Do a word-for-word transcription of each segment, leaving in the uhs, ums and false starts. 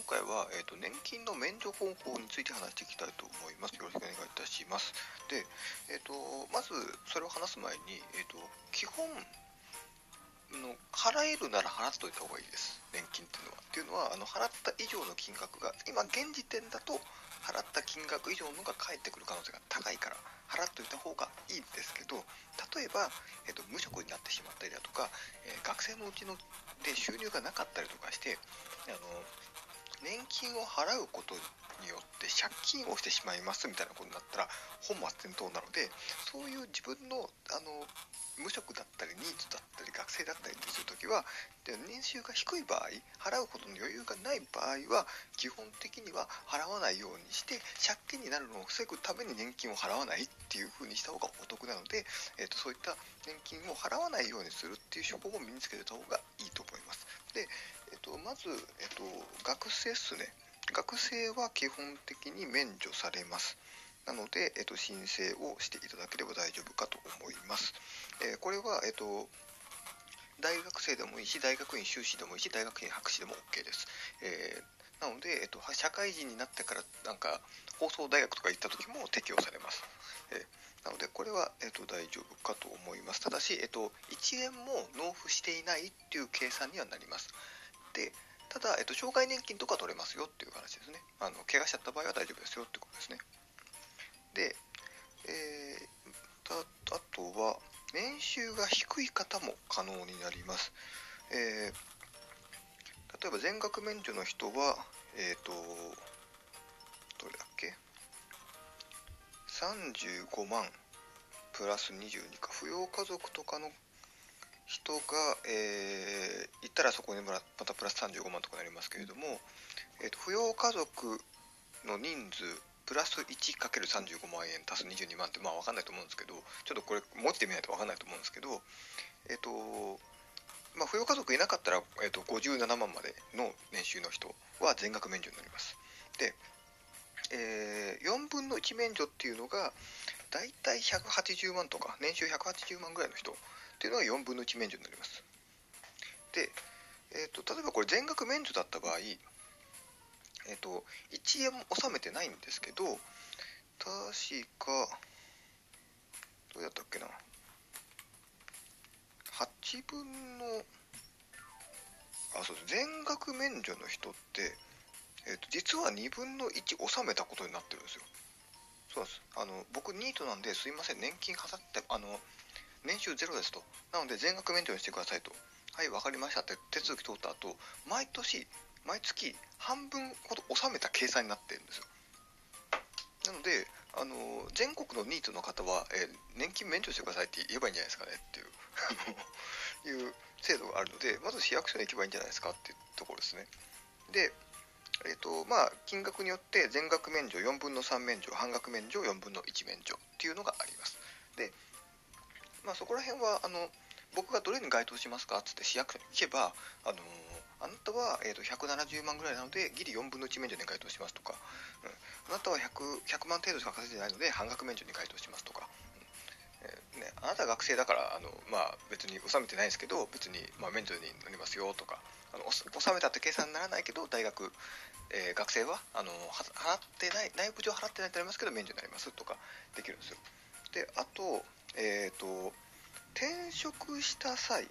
回は、えーと、年金の免除方法について話していきたいと思います。よろしくお願いいたします。で、えーと、まずそれを話す前に、えーと、基本の払えるなら払っといた方がいいです。年金っていうのは。っていうのは、あの払った以上の金額が、今現時点だと払った金額以上のが返ってくる可能性が高いから払っといた方がいいんですけど、例えば、えーと、無職になってしまったりだとか、えー、学生のうちので収入がなかったりとかして、あの年金を払うことによって借金をしてしまいますみたいなことになったら本末転倒なので、そういう自分のあの無職だったりニーズだったり学生だったりするときは、で年収が低い場合、払うことの余裕がない場合は基本的には払わないようにして、借金になるのを防ぐために年金を払わないっていう風にした方がお得なので、えーと、そういった年金を払わないようにするっていう手法を身につけてた方がいいと思います。で、えーと、まず、えーと、学生っすね。学生は基本的に免除されます。なので、えっと、申請をしていただければ大丈夫かと思います。えー、これは、えっと、大学生でもいいし、大学院修士でもいいし、大学院博士でも OK です。えー、なので、えっと、社会人になってからなんか放送大学とか行った時も適用されます。えー、なので、これは、えっと、大丈夫かと思います。ただし、えっと、いちえんも納付していないっていう計算にはなります。で、ただ、えっと、障害年金とか取れますよっていう話ですね。あの怪我しちゃった場合は大丈夫ですよってことですね。で、えー、たあとは年収が低い方も可能になります。えー、例えば全額免除の人は、えっと、どれだっけ、さんじゅうごまんプラスにじゅうにか、扶養家族とかの人が、えー、行ったらそこにまたプラスさんじゅうごまんとかになりますけれども、えーと、扶養家族の人数プラス いちかけるさんじゅうごまん円足すにじゅうにまんってまあ分かんないと思うんですけど、ちょっとこれ持ってみないと分かんないと思うんですけど、えっ、ー、とまあ扶養家族いなかったら、えー、とごじゅうななまんまでの年収の人は全額免除になります。で、えー、よんぶんのいち免除っていうのがだいたいひゃくはちじゅうまんとか年収ひゃくはちじゅうまんぐらいの人っていうのがよんぶんのいち免除になります。で、えー、と例えばこれ全額免除だった場合、えっと、いちえんも納めてないんですけど、確か、どうやったっけな、はちぶんの、あ、そうです、全額免除の人って、えっと、実はにぶんのいち納めたことになってるんですよ。そうです。あの、僕、ニートなんで、すいません、年金はさって、あの、年収ゼロですと。なので、全額免除にしてくださいと。はい、わかりましたって手続き通った後、毎年、毎月、半分ほど納めた計算になってるんですよ。なので、あの全国のニートの方は、えー、年金免除してくださいって言えばいいんじゃないですかねっていういう制度があるので、まず市役所に行けばいいんじゃないですかっていうところですね。で、えーとまあ、金額によって全額免除、よんぶんのさん免除、半額免除、よんぶんのいち免除っていうのがあります。で、まあ、そこら辺はあの僕がどれに該当しますかっつって市役所に行けば、あのー、あなたは、えーとひゃくななじゅうまんぐらいなのでギリよんぶんのいち免除に該当しますとか、うん、あなたは ひゃく, ひゃくまん程度しか稼いでないので半額免除に該当しますとか、うんえーね、あなたは学生だからあの、まあ、別に納めてないんですけど別に、まあ、免除になりますよとか、あの納めたって計算にならないけど大学、えー、学生はあの払ってない、内部上払ってないとなりますけど免除になりますとかできるんですよ。で、あと、えっ、ー、と転職した際、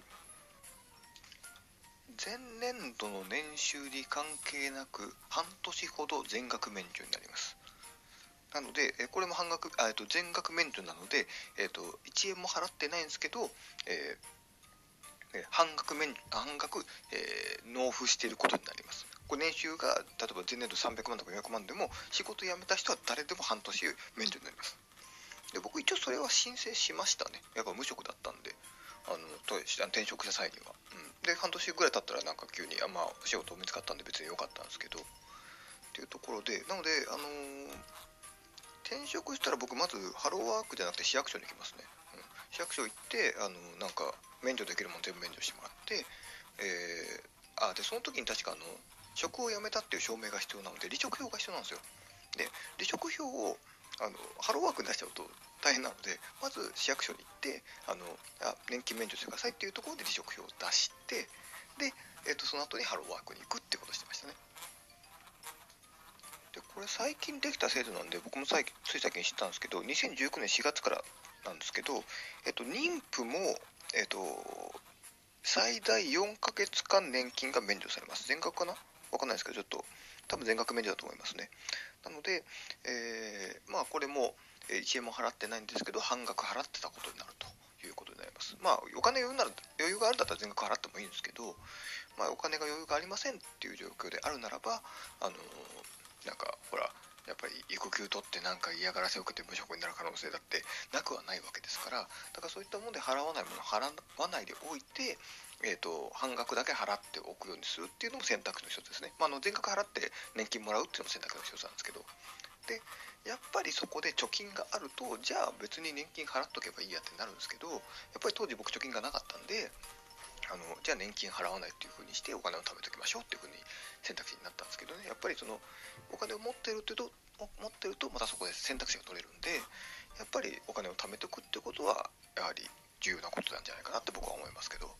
前年度の年収に関係なく半年ほど全額免除になります。なので、これも半額、あ、えっと、全額免除なので、えっと、いちえんも払ってないんですけど、えー、半額免半額、えー、納付していることになります。これ年収が例えば前年度さんびゃくまんとかよんひゃくまんでも仕事辞めた人は誰でも半年免除になります。で、僕一応それは申請しましたね。やっぱ無職だったんで、あの転職した際には、うん、で半年ぐらい経ったらなんか急にあ、まあ、仕事見つかったんで別に良かったんですけどっていうところで、なので、あのー、転職したら僕まずハローワークじゃなくて市役所に行きますね、うん、市役所行って、あのー、なんか免除できるもの全部免除してもらって、えー、あでその時に確かあの職を辞めたっていう証明が必要なので離職票が必要なんですよ。で、離職票をあのハローワークに出しちゃうと大変なので、まず市役所に行ってあのあ年金免除してくださいっていうところで離職票を出して、で、えー、とその後にハローワークに行くってことをしてましたね。 でこれ最近できた制度なんで、僕も最近つい最近知ったんですけど、にせんじゅうきゅうねんしがつからなんですけど、えっと、妊婦も、えっと、最大よんかげつかん年金が免除されます。全額かな、わかんないですけど、ちょっと多分全額免除だと思いますね。なので、えーまあこれもえーいちえんも払ってないんですけど、半額払ってたことになるということになります。まあお金余裕なら余裕があるんだったら全額払ってもいいんですけど、まあ、お金が余裕がありませんっていう状況であるならば、あのーなんかほら、やっぱり育休取ってなんか嫌がらせを受けて無職になる可能性だってなくはないわけですから、だからそういったもので払わないものを払わないでおいて、えー、と半額だけ払っておくようにするっていうのも選択肢の一つですね。まあ、あの全額払って年金もらうっていうのも選択肢の一つなんですけど、でやっぱりそこで貯金があると、じゃあ別に年金払っとけばいいやってなるんですけど、やっぱり当時僕貯金がなかったんで、あのじゃあ年金払わないっていう風にしてお金を貯めておきましょうっていう風に選択肢になったんですけどね。やっぱりそのお金を持ってると持ってるとまたそこで選択肢が取れるんで、やっぱりお金を貯めておくってことはやはり重要なことなんじゃないかなって僕は思いますけど。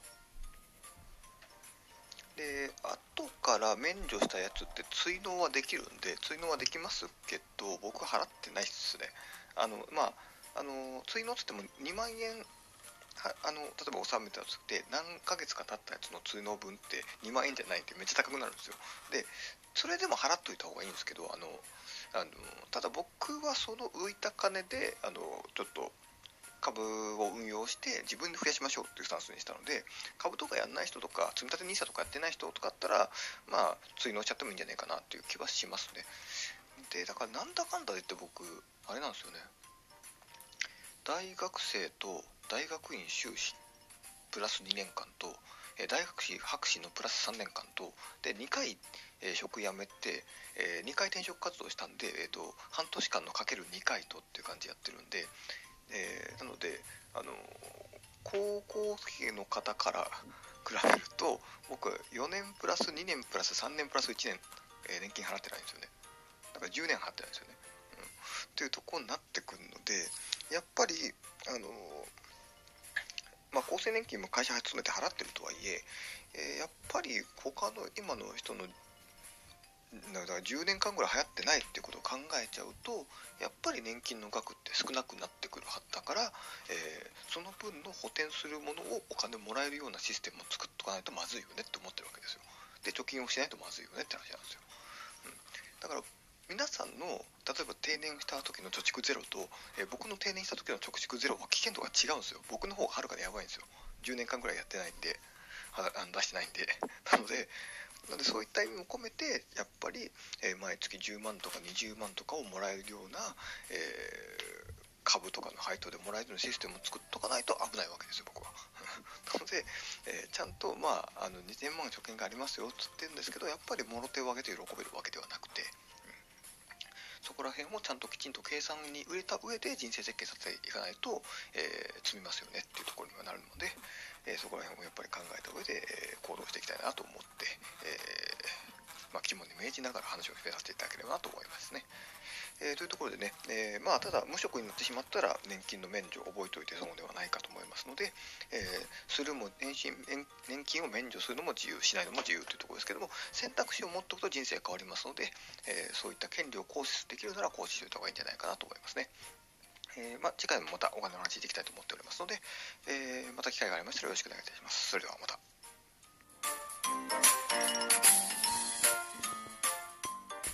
で後から免除したやつって追納はできるんで、追納はできますけど、僕は払ってないっすね。あのまああの追納っつってもにまんえん、はあの例えば納めたやつって何ヶ月か経ったやつの通納分ってにまんえんじゃないんでめっちゃ高くなるんですよ。でそれでも払っといた方がいいんですけど、あのあのただ僕はその浮いた金であのちょっと株を運用して自分で増やしましょうっていうスタンスにしたので、株とかやんない人とか積み立て ニーサ とかやってない人とかだったら、まあ追納しちゃってもいいんじゃないかなっていう気はしますね。でだからなんだかんだで言って僕あれなんですよね、大学生と大学院修士プラスにねんかんと、えー大学士博士のプラスさんねんかんとでにかい、えー職辞めて、えーにかい転職活動したんで、えーと半年間のかけるにかいとっていう感じでやってるんで、えーなので、あのー高校生の方から比べると僕よねんプラスにねんプラスさんねんプラスいちねん、えー年金払ってないんですよね。だからじゅうねん払ってないんですよね。うん、っていうところになってくるので、やっぱりあのーまあ、厚生年金も会社勤めて払ってるとはいええーやっぱり他の今の人のだからじゅうねんかんぐらい流行ってないっていうことを考えちゃうと、やっぱり年金の額って少なくなってくるはずだから、えーその分の補填するものをお金もらえるようなシステムを作っとかないとまずいよねって思ってるわけですよ。で貯金をしないとまずいよねって話なんですよ。うん、だから皆さんの例えば定年した時の貯蓄ゼロと、えー僕の定年した時の貯蓄ゼロは危険度が違うんですよ。僕の方がはるかにやばいんですよ。じゅうねんかんぐらいやってないんで、はあの出してないんでなのでなのでそういった意味も込めてやっぱり、えー毎月じゅうまんとかにじゅうまんとかをもらえるような、えー株とかの配当でもらえるようなシステムを作っとかないと危ないわけですよ僕はなので、えーちゃんと、まあ、あのにせんまん貯金がありますよって言ってるんですけど、やっぱりもろ手を挙げて喜べるわけではなくて、そこら辺もちゃんときちんと計算に入れた上で人生設計させていかないと、えー積みますよねっていうところにはなるので、えーそこら辺をやっぱり考えた上で、えー行動していきたいなと思って、えーまあ、肝に銘じながら話を進めさせていただければなと思いますね。えーというところでね、えーまあ、ただ無職になってしまったら年金の免除を覚えておいて損ではないかと思いますので、えーするも年金年金を免除するのも自由、しないのも自由というところですけども、選択肢を持っておくと人生変わりますので、えーそういった権利を行使できるなら行使しておいた方がいいんじゃないかなと思いますね。えーまあ、次回もまたお金の話していきたいと思っておりますので、えーまた機会がありましたらよろしくお願いいたします。それではまた。